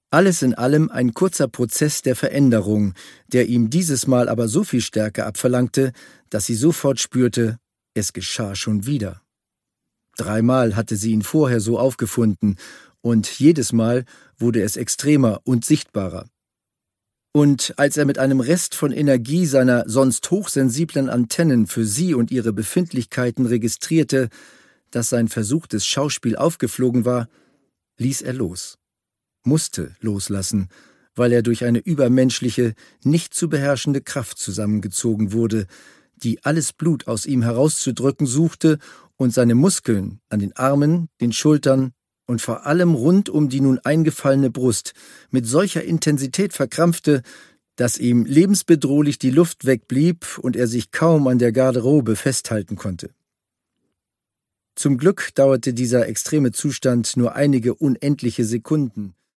Alles in allem ein kurzer Prozess der Veränderung, der ihm dieses Mal aber so viel Stärke abverlangte, dass sie sofort spürte, es geschah schon wieder. 3-mal hatte sie ihn vorher so aufgefunden, und jedes Mal wurde es extremer und sichtbarer. Und als er mit einem Rest von Energie seiner sonst hochsensiblen Antennen für sie und ihre Befindlichkeiten registrierte, dass sein versuchtes Schauspiel aufgeflogen war, ließ er los. Musste loslassen, weil er durch eine übermenschliche, nicht zu beherrschende Kraft zusammengezogen wurde, die alles Blut aus ihm herauszudrücken suchte und seine Muskeln an den Armen, den Schultern und vor allem rund um die nun eingefallene Brust mit solcher Intensität verkrampfte, dass ihm lebensbedrohlich die Luft wegblieb und er sich kaum an der Garderobe festhalten konnte. Zum Glück dauerte dieser extreme Zustand nur einige unendliche Sekunden,